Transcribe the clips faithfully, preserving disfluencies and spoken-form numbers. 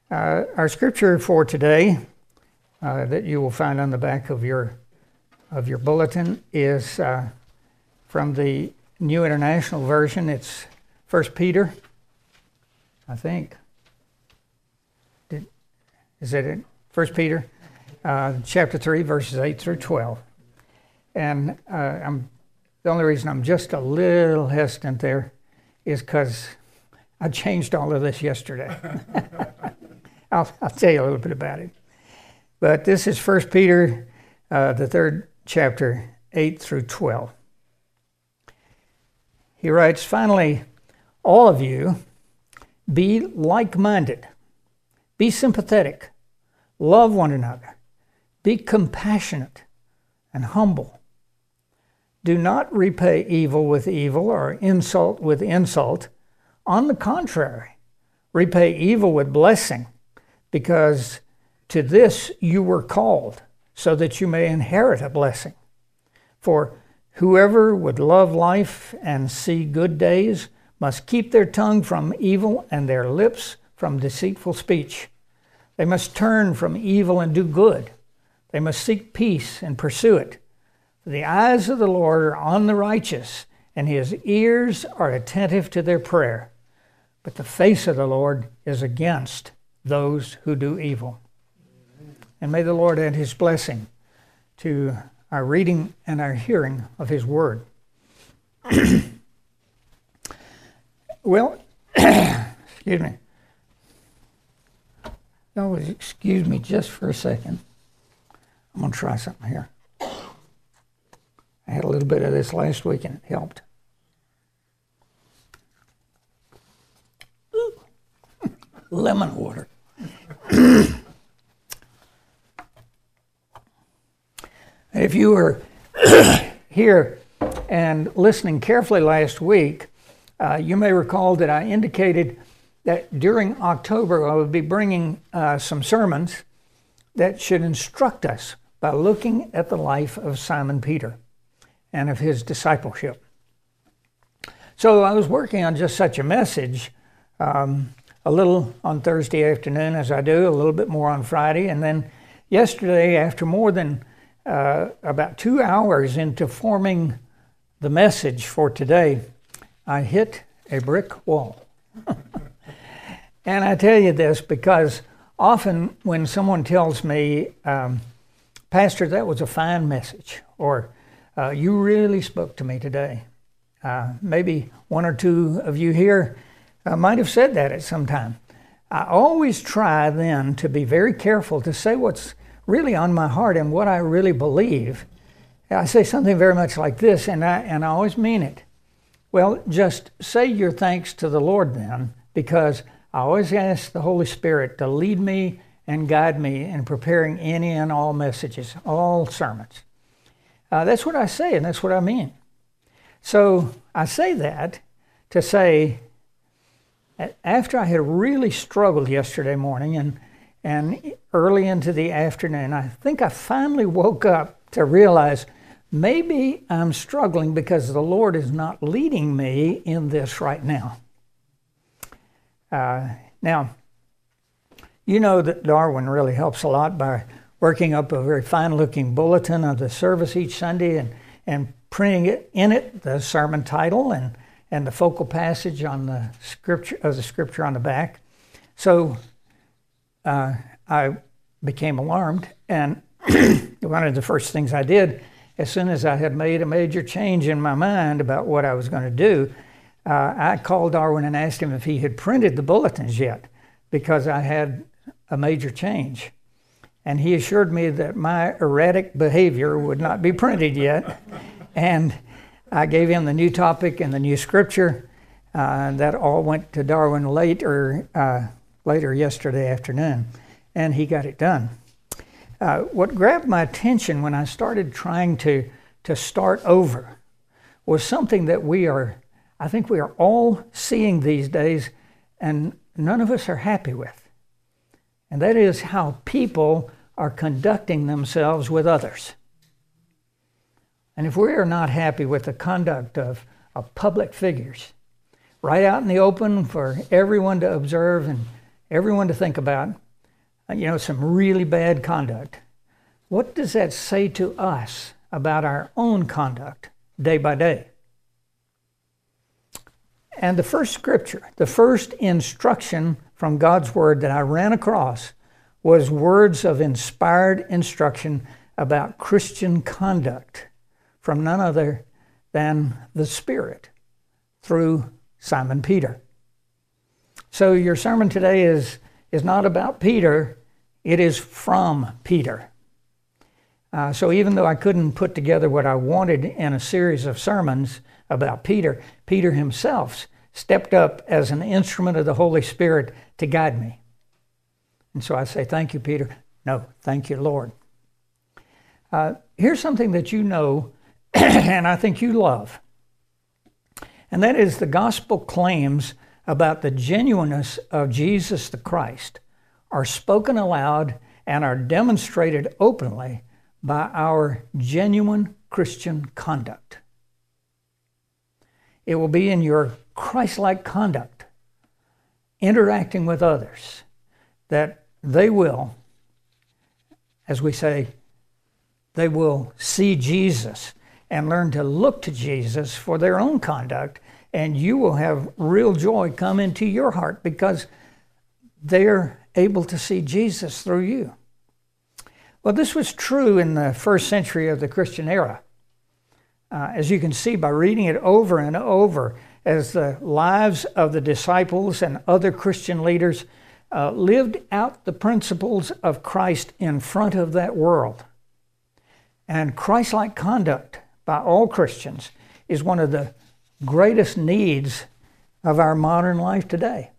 Uh, our scripture for today uh, that you will find on the back of your of your bulletin is uh, from the New International Version. It's First Peter, I think. Did, is that it? First Peter, uh, chapter three, verses eight through twelve. And uh, I'm the only reason I'm just a little hesitant there is because I changed all of this yesterday. I'll, I'll tell you a little bit about it. But this is First Peter, uh, the third chapter, eight through twelve. He writes, "Finally, all of you, be like-minded, be sympathetic, love one another, be compassionate and humble. Do not repay evil with evil or insult with insult. On the contrary, repay evil with blessing, because to this you were called, so that you may inherit a blessing. For whoever would love life and see good days must keep their tongue from evil and their lips from deceitful speech. They must turn from evil and do good. They must seek peace and pursue it. For the eyes of the Lord are on the righteous, and his ears are attentive to their prayer. But the face of the Lord is against those who do evil." And may the Lord add his blessing to our reading and our hearing of his word. Well, excuse me. Oh, excuse me just for a second. I'm going to try something here. I had a little bit of this last week and it helped. Ooh. Lemon water. If you were here and listening carefully last week, uh, you may recall that I indicated that during October I would be bringing uh, some sermons that should instruct us by looking at the life of Simon Peter and of his discipleship. So I was working on just such a message, um, a little on Thursday afternoon as I do, a little bit more on Friday, and then yesterday, after more than uh, about two hours into forming the message for today, I hit a brick wall. And I tell you this because often when someone tells me, um, "Pastor, that was a fine message," or uh, "you really spoke to me today," uh, maybe one or two of you here uh, might have said that at some time. I always try then to be very careful to say what's really on my heart and what I really believe. I say something very much like this, and I, and I always mean it. Well, just say your thanks to the Lord then, because I always ask the Holy Spirit to lead me and guide me in preparing any and all messages, all sermons. Uh, that's what I say, and that's what I mean. So I say that to say, after I had really struggled yesterday morning and, and early into the afternoon, I think I finally woke up to realize maybe I'm struggling because the Lord is not leading me in this right now. Uh, now, you know that Darwin really helps a lot by working up a very fine-looking bulletin of the service each Sunday and, and printing it in it, the sermon title and, and the focal passage on the scripture of the scripture on the back. So uh, I became alarmed, and one of the first things I did, as soon as I had made a major change in my mind about what I was going to do, uh, I called Darwin and asked him if he had printed the bulletins yet, because I had a major change. And he assured me that my erratic behavior would not be printed yet. And I gave him the new topic and the new scripture. Uh, that all went to Darwin later, uh, later yesterday afternoon, and he got it done. Uh, what grabbed my attention when I started trying to, to start over was something that we are, I think we are all seeing these days, and none of us are happy with. And that is how people are conducting themselves with others. And if we are not happy with the conduct of, of public figures, right out in the open for everyone to observe and, everyone to think about, you know, some really bad conduct. What does that say to us about our own conduct day by day? And the first scripture, the first instruction from God's Word that I ran across was words of inspired instruction about Christian conduct from none other than the Spirit through Simon Peter. So your sermon today is, is not about Peter, it is from Peter. Uh, so even though I couldn't put together what I wanted in a series of sermons about Peter, Peter himself stepped up as an instrument of the Holy Spirit to guide me. And so I say, thank you, Peter. No, thank you, Lord. Uh, here's something that you know and I think you love. And that is the gospel claims about the genuineness of Jesus the Christ are spoken aloud and are demonstrated openly by our genuine Christian conduct. It will be in your Christ-like conduct, interacting with others, that they will, as we say, they will see Jesus and learn to look to Jesus for their own conduct, and you will have real joy come into your heart because they're able to see Jesus through you. Well, this was true in the first century of the Christian era. Uh, as you can see by reading it over and over, as the lives of the disciples and other Christian leaders uh, lived out the principles of Christ in front of that world. And Christ-like conduct by all Christians is one of the greatest needs of our modern life today.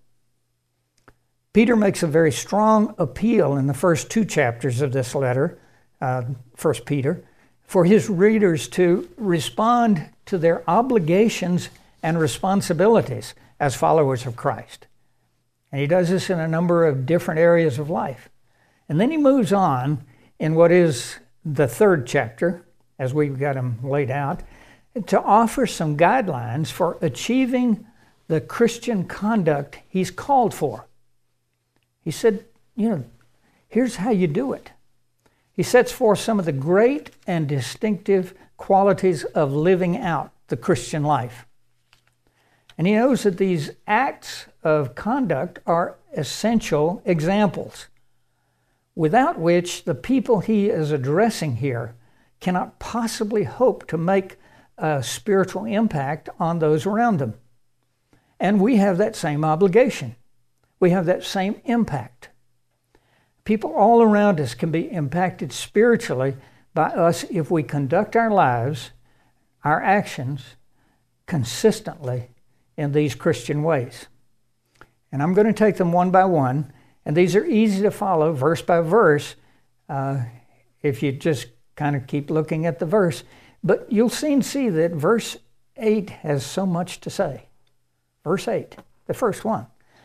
Peter makes a very strong appeal in the first two chapters of this letter, uh, First Peter, for his readers to respond to their obligations and responsibilities as followers of Christ. And he does this in a number of different areas of life. And then he moves on in what is the third chapter, as we've got them laid out, to offer some guidelines for achieving the Christian conduct he's called for. He said, you know, here's how you do it. He sets forth some of the great and distinctive qualities of living out the Christian life. And he knows that these acts of conduct are essential examples, without which the people he is addressing here cannot possibly hope to make a spiritual impact on those around them. And we have that same obligation. We have that same impact. People all around us can be impacted spiritually by us if we conduct our lives, our actions, consistently in these Christian ways. And I'm going to take them one by one, and these are easy to follow verse by verse uh, if you just kind of keep looking at the verse. But you'll soon see that verse eight has so much to say. Verse eight, the first one.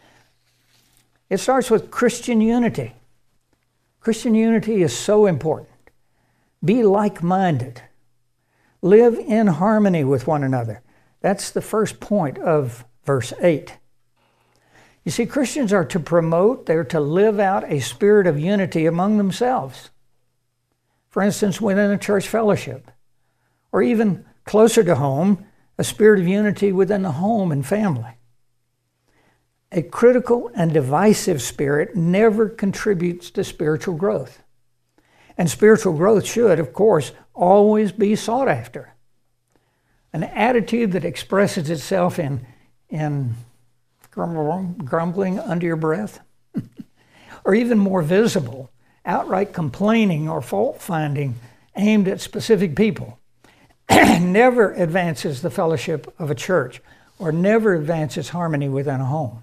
It starts with Christian unity. Christian unity is so important. Be like-minded. Live in harmony with one another. That's the first point of verse eight. You see, Christians are to promote, they're to live out a spirit of unity among themselves. For instance, within a church fellowship, or even closer to home, a spirit of unity within the home and family. A critical and divisive spirit never contributes to spiritual growth. And spiritual growth should, of course, always be sought after. An attitude that expresses itself in, in grumbling under your breath, or even more visible, outright complaining or fault-finding aimed at specific people, never advances the fellowship of a church or never advances harmony within a home.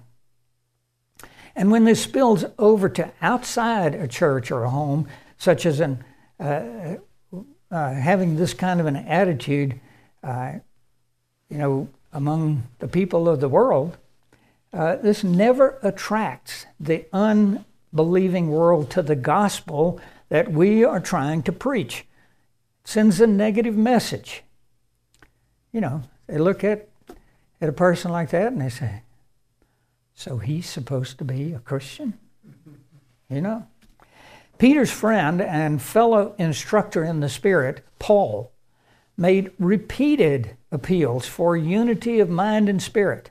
And when this spills over to outside a church or a home, such as an, uh, uh, having this kind of an attitude, uh, you know, among the people of the world, uh, this never attracts the unbelieving world to the gospel that we are trying to preach. It sends a negative message. You know, they look at, at a person like that and they say, So he's supposed to be a Christian? You know? Peter's friend and fellow instructor in the Spirit, Paul, made repeated appeals for unity of mind and spirit.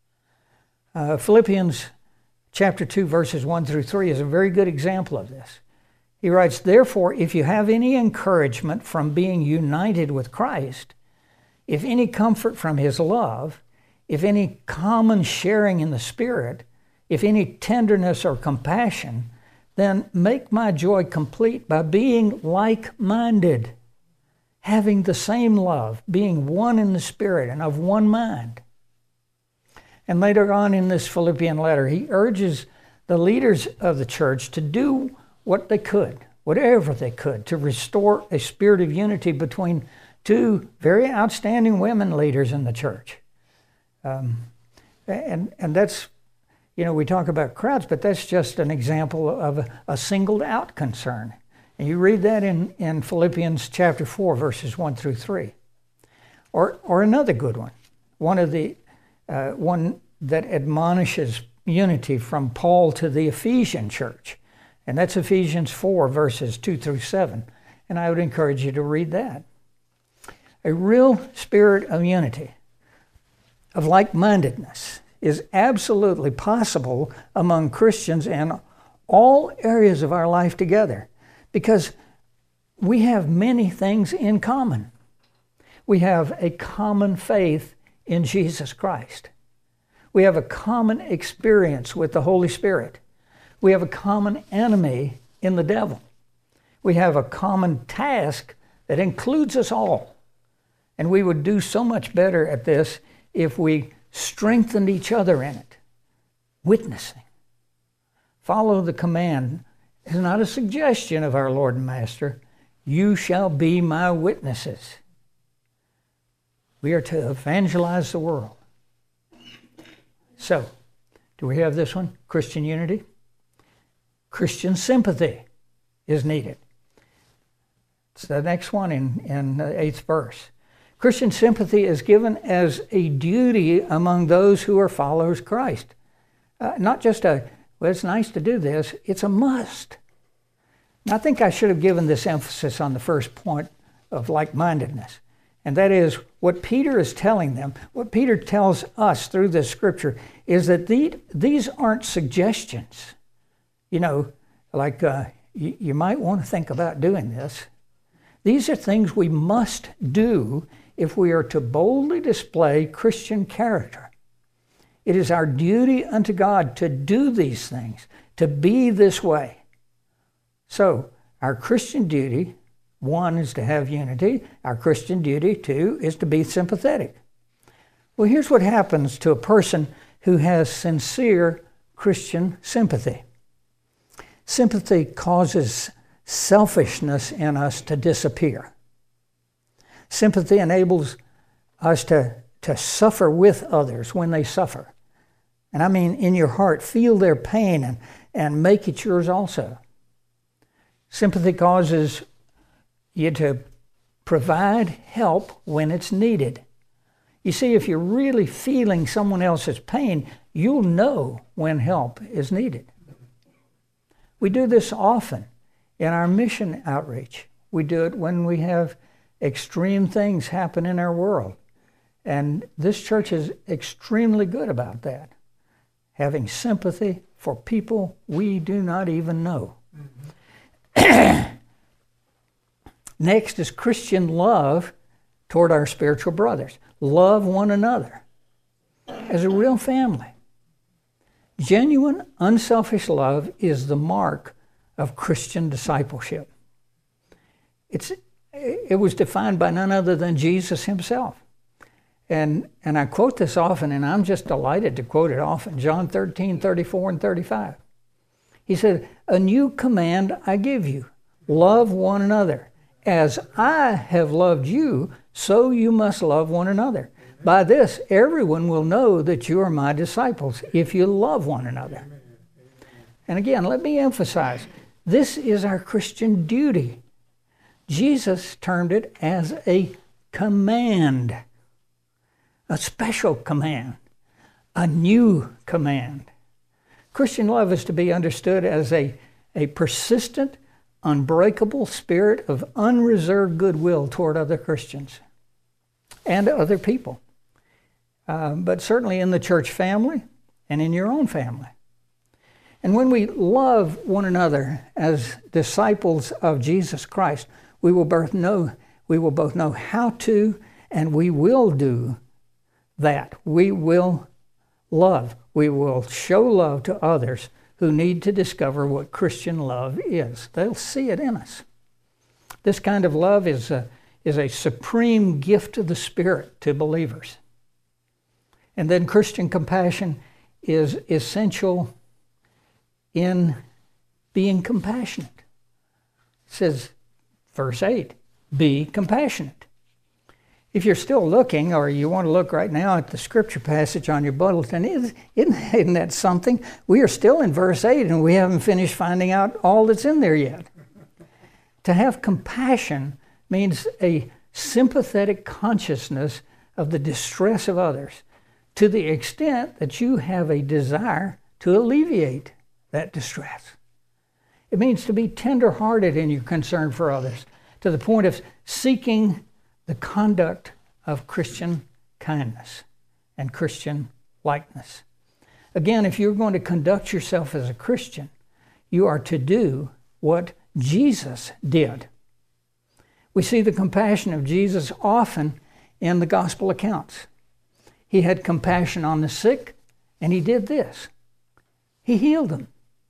Uh, Philippians chapter two, verses one through three is a very good example of this. He writes, "Therefore, if you have any encouragement from being united with Christ, if any comfort from his love, if any common sharing in the Spirit, if any tenderness or compassion, then make my joy complete by being like-minded, having the same love, being one in the Spirit and of one mind." And later on in this Philippian letter, he urges the leaders of the church to do what they could, whatever they could, to restore a spirit of unity between two very outstanding women leaders in the church. Um, and, and that's, you know, we talk about crowds, but that's just an example of a, a singled out concern. And you read that in, in Philippians chapter four, verses one through three. Or, or another good one, one of the, uh, one that admonishes unity from Paul to the Ephesian church. And that's Ephesians four, verses two through seven. And I would encourage you to read that. A real spirit of unity, of like-mindedness, is absolutely possible among Christians in all areas of our life together, because we have many things in common. We have a common faith in Jesus Christ. We have a common experience with the Holy Spirit. We have a common enemy in the devil. We have a common task that includes us all. And we would do so much better at this if we strengthened each other in it. Witnessing. Follow the command. It's not a suggestion of our Lord and Master. You shall be my witnesses. We are to evangelize the world. So, do we have this one? Christian unity. Christian sympathy is needed. It's the next one in, in the eighth verse. Christian sympathy is given as a duty among those who are followers of Christ. Uh, not just a, well, it's nice to do this, it's a must. And I think I should have given this emphasis on the first point of like-mindedness. And that is what Peter is telling them, what Peter tells us through this scripture, is that the, these aren't suggestions. You know, like uh, you, you might want to think about doing this. These are things we must do if we are to boldly display Christian character. It is our duty unto God to do these things, to be this way. So, our Christian duty, one, is to have unity. Our Christian duty, two, is to be sympathetic. Well, here's what happens to a person who has sincere Christian sympathy. Sympathy causes selfishness in us to disappear. Sympathy enables us to, to suffer with others when they suffer. And I mean, in your heart, feel their pain and, and make it yours also. Sympathy causes you to provide help when it's needed. You see, if you're really feeling someone else's pain, you'll know when help is needed. We do this often in our mission outreach. We do it when we have extreme things happen in our world. And this church is extremely good about that. Having sympathy for people we do not even know. Mm-hmm. Next is Christian love toward our spiritual brothers. Love one another as a real family. Genuine, unselfish love is the mark of Christian discipleship. It's, it was defined by none other than Jesus himself. And, and I quote this often, and I'm just delighted to quote it often. John thirteen, thirty-four and thirty-five. He said, "A new command I give you, love one another. As I have loved you, so you must love one another. By this, everyone will know that you are my disciples, if you love one another." And again, let me emphasize, this is our Christian duty. Jesus termed it as a command, a special command, a new command. Christian love is to be understood as a, a persistent, unbreakable spirit of unreserved goodwill toward other Christians and other people, uh, but certainly in the church family and in your own family. And when we love one another as disciples of Jesus Christ, we will both know, we will both know how to, and we will do that. We will love. We will show love to others who need to discover what Christian love is. They'll see it in us. This kind of love is a, is a supreme gift of the Spirit to believers. And then Christian compassion is essential in being compassionate. It says, verse eight, be compassionate. If you're still looking, or you want to look right now at the scripture passage on your bulletin, isn't, isn't that something? We are still in verse eight, and we haven't finished finding out all that's in there yet. To have compassion means a sympathetic consciousness of the distress of others, to the extent that you have a desire to alleviate that distress. It means to be tender-hearted in your concern for others, to the point of seeking the conduct of Christian kindness and Christian likeness. Again, if you're going to conduct yourself as a Christian, you are to do what Jesus did. We see the compassion of Jesus often in the gospel accounts. He had compassion on the sick, and he did this. He healed them.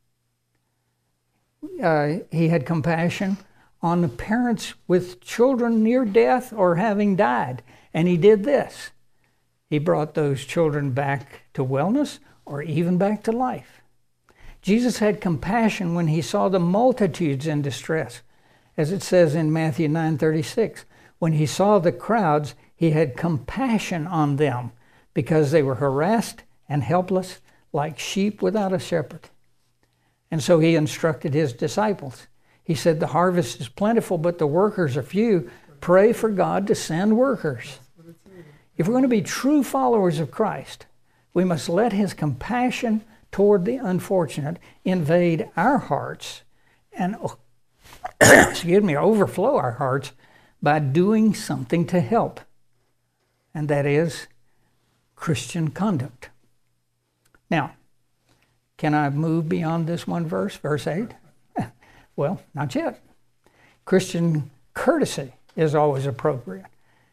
Uh, he had compassion on the parents with children near death or having died, and he did this. He brought those children back to wellness or even back to life. Jesus had compassion when he saw the multitudes in distress, as it says in Matthew nine thirty-six. When he saw the crowds, he had compassion on them because they were harassed and helpless like sheep without a shepherd. And so he instructed his disciples. He said, the harvest is plentiful, but the workers are few. Pray for God to send workers. If we're going to be true followers of Christ, we must let his compassion toward the unfortunate invade our hearts and, excuse me, overflow our hearts by doing something to help. And that is Christian conduct. Now, can I move beyond this one verse, verse eight? Well, not yet. Christian courtesy is always appropriate.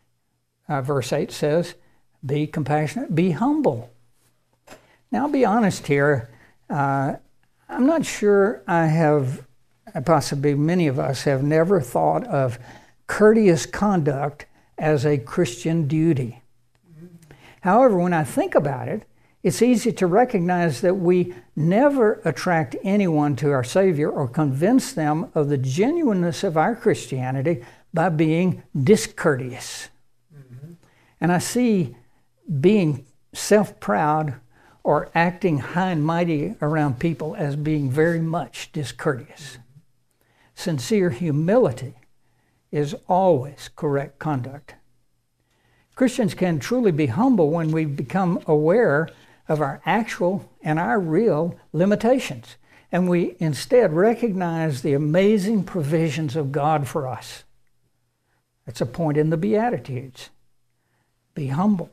Uh, verse eight says, be compassionate, be humble. Now, I'll be honest here. Uh, I'm not sure I have, possibly many of us have never thought of courteous conduct as a Christian duty. However, when I think about it, it's easy to recognize that we never attract anyone to our Savior or convince them of the genuineness of our Christianity by being discourteous. Mm-hmm. And I see being self-proud or acting high and mighty around people as being very much discourteous. Mm-hmm. Sincere humility is always correct conduct. Christians can truly be humble when we become aware of our actual and our real limitations, and we instead recognize the amazing provisions of God for us. That's a point in the Beatitudes. Be humble.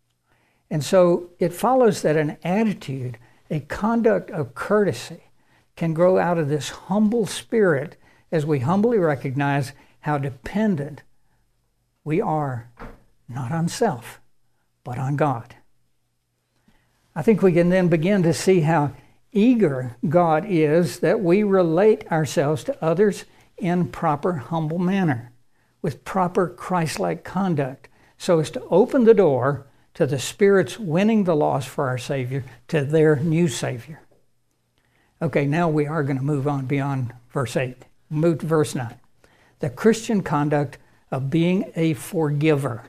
And so it follows that an attitude, a conduct of courtesy, can grow out of this humble spirit as we humbly recognize how dependent we are, not on self, but on God. I think we can then begin to see how eager God is that we relate ourselves to others in proper, humble manner, with proper Christ-like conduct, so as to open the door to the Spirit's winning the lost for our Savior, to their new Savior. Okay, now we are going to move on beyond verse eight. Move to verse nine. The Christian conduct of being a forgiver.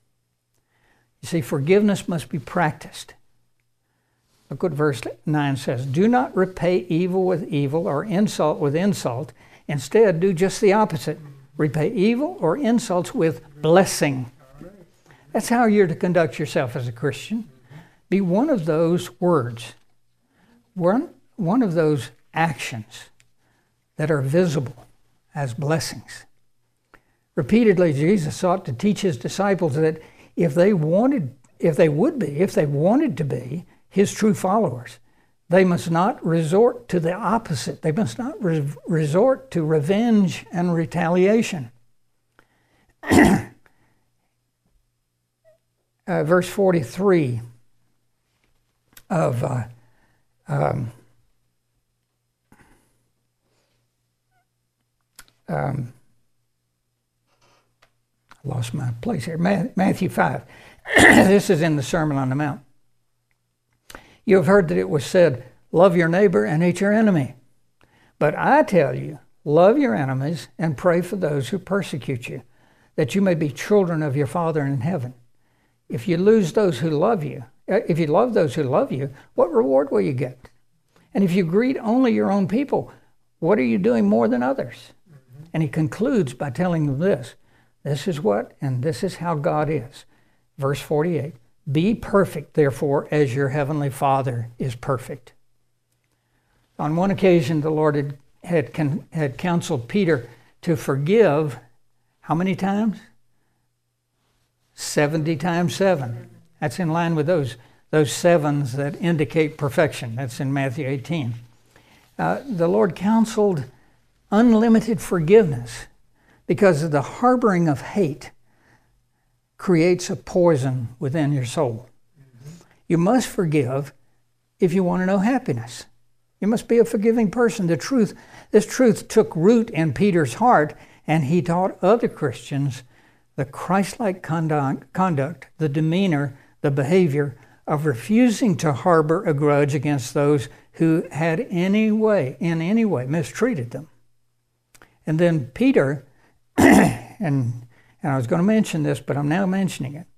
You see, forgiveness must be practiced. Look what verse nine says. Do not repay evil with evil or insult with insult. Instead, do just the opposite. Repay evil or insults with blessing. That's how you're to conduct yourself as a Christian. Be one of those words. one, one of those actions that are visible as blessings. Repeatedly, Jesus sought to teach his disciples that if they wanted, if they would be, if they wanted to be his true followers, they must not resort to the opposite. They must not re- resort to revenge and retaliation. uh, verse forty-three of uh, um, um, I lost my place here. Matthew five. This is in the Sermon on the Mount. You have heard that it was said, love your neighbor and hate your enemy. But I tell you, love your enemies and pray for those who persecute you, that you may be children of your Father in heaven. If you lose those who love you, if you love those who love you, what reward will you get? And if you greet only your own people, what are you doing more than others? Mm-hmm. And he concludes by telling them this. This is what, and this is how God is. Verse forty-eight. Be perfect, therefore, as your heavenly Father is perfect. On one occasion, the Lord had, had, had counseled Peter to forgive, how many times? seventy times seven. That's in line with those, those sevens that indicate perfection. That's in Matthew eighteen. Uh, the Lord counseled unlimited forgiveness because of the harboring of hate creates a poison within your soul. Mm-hmm. You must forgive if you want to know happiness. You must be a forgiving person. The truth, this truth took root in Peter's heart, and he taught other Christians the Christ-like conduct, conduct, the demeanor, the behavior of refusing to harbor a grudge against those who had any way, in any way mistreated them. And then Peter, and And I was going to mention this, but I'm now mentioning it.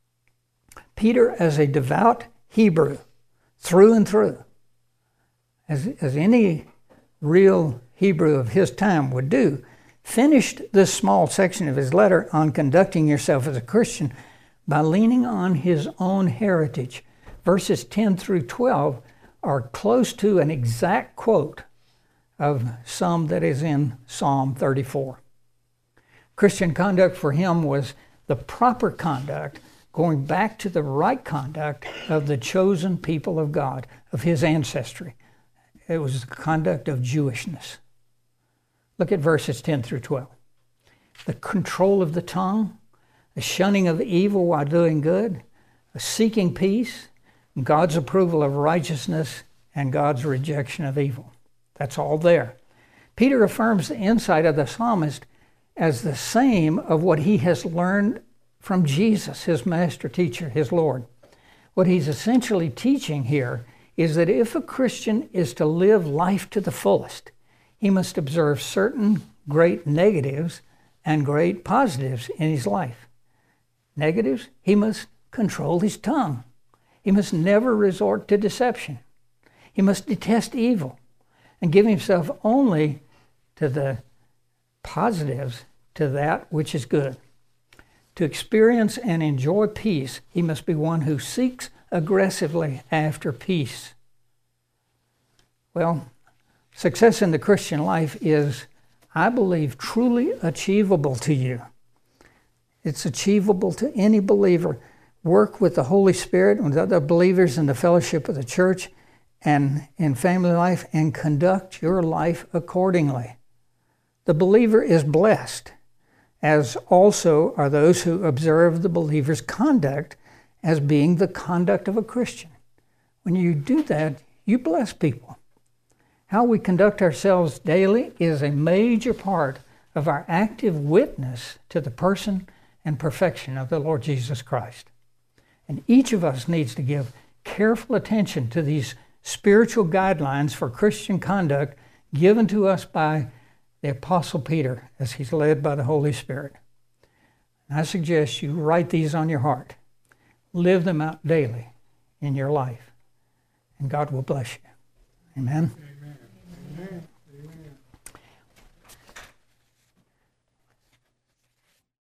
Peter, as a devout Hebrew, through and through, as, as any real Hebrew of his time would do, finished this small section of his letter on conducting yourself as a Christian by leaning on his own heritage. Verses ten through twelve are close to an exact quote of some that is in Psalm thirty-four. Christian conduct for him was the proper conduct, going back to the right conduct of the chosen people of God, of his ancestry. It was the conduct of Jewishness. Look at verses ten through twelve. The control of the tongue, the shunning of evil while doing good, a seeking peace, God's approval of righteousness, and God's rejection of evil. That's all there. Peter affirms the insight of the psalmist as the same of what he has learned from Jesus, his master teacher, his Lord. What he's essentially teaching here is that if a Christian is to live life to the fullest, he must observe certain great negatives and great positives in his life. Negatives, he must control his tongue. He must never resort to deception. He must detest evil and give himself only to the positives, to that which is good. To experience and enjoy peace, he must be one who seeks aggressively after peace. Well, success in the Christian life is, I believe, truly achievable to you. It's achievable to any believer. Work with the Holy Spirit and with other believers in the fellowship of the church and in family life, and conduct your life accordingly. The believer is blessed, as also are those who observe the believer's conduct as being the conduct of a Christian. When you do that, you bless people. How we conduct ourselves daily is a major part of our active witness to the person and perfection of the Lord Jesus Christ. And each of us needs to give careful attention to these spiritual guidelines for Christian conduct given to us by the Apostle Peter as he's led by the Holy Spirit. And I suggest you write these on your heart. Live them out daily in your life, and God will bless you. Amen. Amen. Amen.